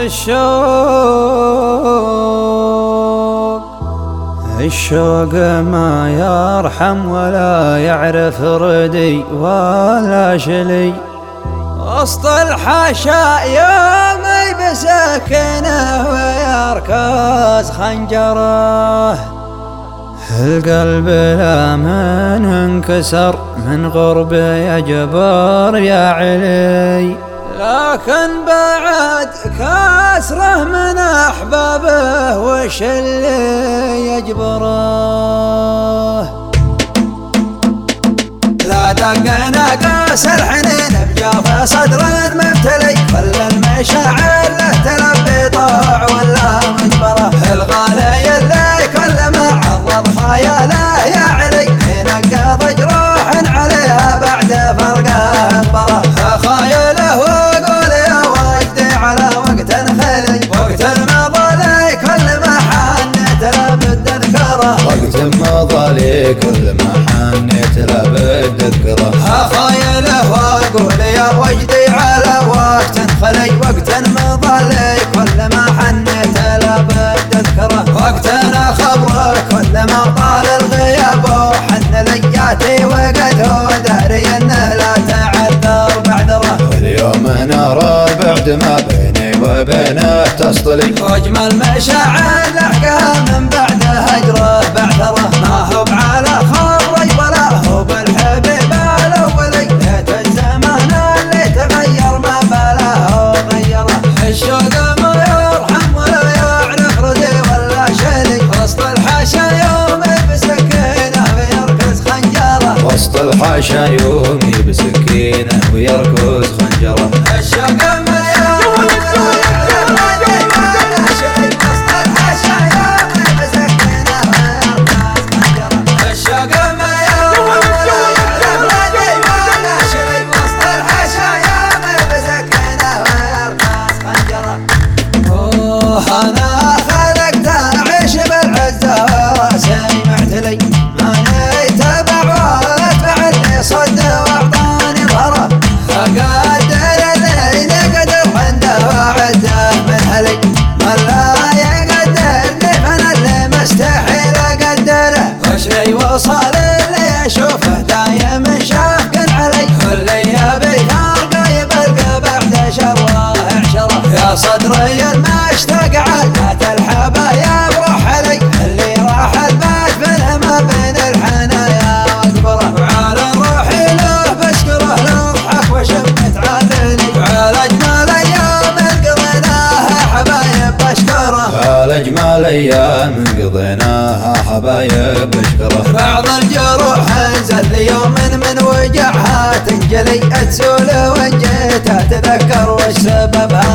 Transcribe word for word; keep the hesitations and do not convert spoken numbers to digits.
الشوق الشوق ما يرحم ولا يعرف ردي ولا شلي، وسط الحاشا يومي بسكنه ويركز خنجره، القلب لا من انكسر من غرب يا جبار يا علي، لكن بعد كسره من أحبابه وش اللي يجبره. لا دقنا قاس الحنين بجاف صدر مبتلي، كل المشاعر له تلبي طوع ولا مجبره، الغالي اللي كل ما عرض خياله يا علي ينقض جروح عليها بعد فرقه اكبره، خايله وقول يا وجدي على وقت خلي، وقت مضى لي كل ما حنيت لابد اذكره، وقت مضى لي كل ما حنيت لابد اذكره، خايله وقول يا وجدي على وقت خلي، وقت مضى لي كل ما حنيت لابد اذكره، وقتنا خبره كل ما طال الغياب وحن لياتي وقته داري انه لا تعذر بعذره، واليوم نرى بعد ما بيني وبينه تصطلي، واجمل مشاعر لحقها من بعد هجره بعثره، ما هو على خبري ولا هو بالحبيب الاولي، ليت الزمان اللي تغير ما بلاه وغيره، الشوق ما يرحم ولا يعرف ردي ولا شلي، وسط الحاشا يومي بسكينه ويركز خنجره، وسط الحاشا يومي بسكينه ويركز خنجره، الشوق ما يرحم ولا يعرف ردي ولا شلي، وسط الحاشا يومي بسكينه ويركز خنجره، الشوق ما يرحم ولا يعرف ردي ولا شلي، وسط الحاشا يومي بسكينه ويركز خنجره. اوه انا خلقت اعيش بالعزه وراسي معتلي، ماني تبع ولا اتبع اللي صد واعطاني ظهره، اقدر اللي قدر عنده وعده من هلي، من لا يقدرني فانا اللي مستحيل اقدره، وشي وصل اللي اشوفه دايم شاق علي، واللي يبي فرقه يبلقى بعد شره عشره، يا صدري المشتاق عادات الحبايب روح علي، اللي راح البيت منه ما بين الحنايا واكبره، وعلى روحي له بشكره لو ضحك وشمت عافني، وعلى اجمل ايام قضيناها حبايب بشكره، على اجمل ايام قضيناها حبايب بشكره، بعض الجروح انزل يوم من وجعها تنجلي، تزول وان جيت اتذكر وش سببها